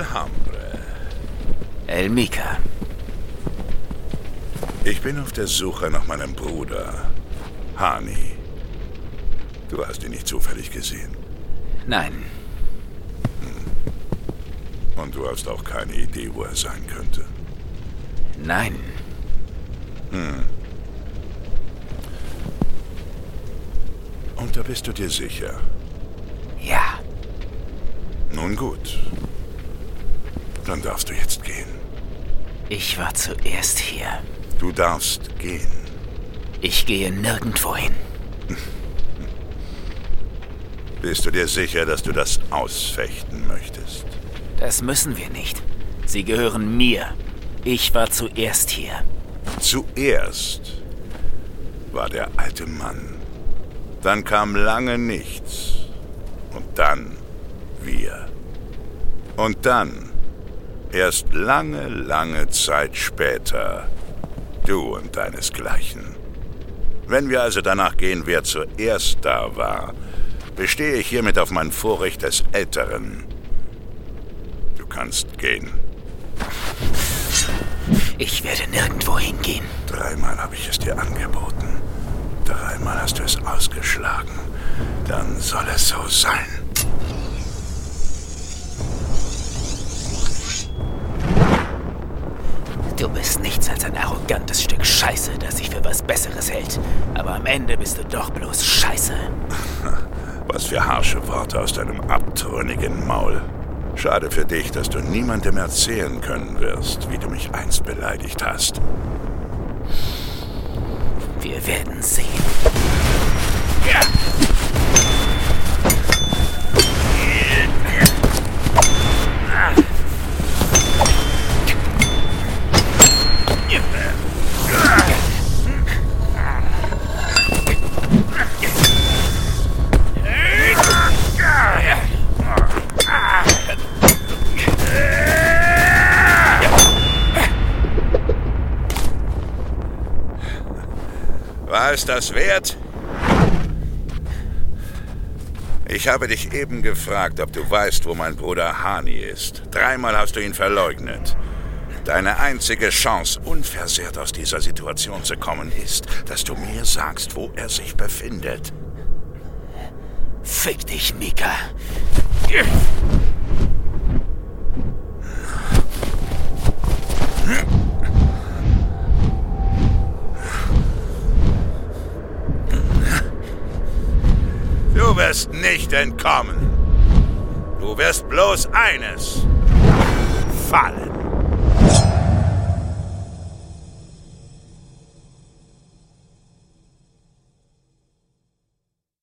El Hambre. El Mika. Ich bin auf der Suche nach meinem Bruder, Hani. Du hast ihn nicht zufällig gesehen? Nein. Und du hast auch keine Idee, wo er sein könnte? Nein. Und da bist du dir sicher? Ja. Nun gut. Dann darfst du jetzt gehen. Ich war zuerst hier. Du darfst gehen. Ich gehe nirgendwo hin. Bist du dir sicher, dass du das ausfechten möchtest? Das müssen wir nicht. Sie gehören mir. Ich war zuerst hier. Zuerst war der alte Mann. Dann kam lange nichts. Und dann wir. Und dann, erst lange, lange Zeit später, du und deinesgleichen. Wenn wir also danach gehen, wer zuerst da war, bestehe ich hiermit auf mein Vorrecht des Älteren. Du kannst gehen. Ich werde nirgendwo hingehen. 3-mal habe ich es dir angeboten. 3-mal hast du es ausgeschlagen. Dann soll es so sein. Du bist nichts als ein arrogantes Stück Scheiße, das sich für was Besseres hält. Aber am Ende bist du doch bloß Scheiße. Was für harsche Worte aus deinem abtrünnigen Maul. Schade für dich, dass du niemandem erzählen können wirst, wie du mich einst beleidigt hast. Wir werden sehen. Ja. War es das wert? Ich habe dich eben gefragt, ob du weißt, wo mein Bruder Hani ist. 3-mal hast du ihn verleugnet. Deine einzige Chance, unversehrt aus dieser Situation zu kommen, ist, dass du mir sagst, wo er sich befindet. Fick dich, Mika. Du wirst nicht entkommen. Du wirst bloß eines: fallen.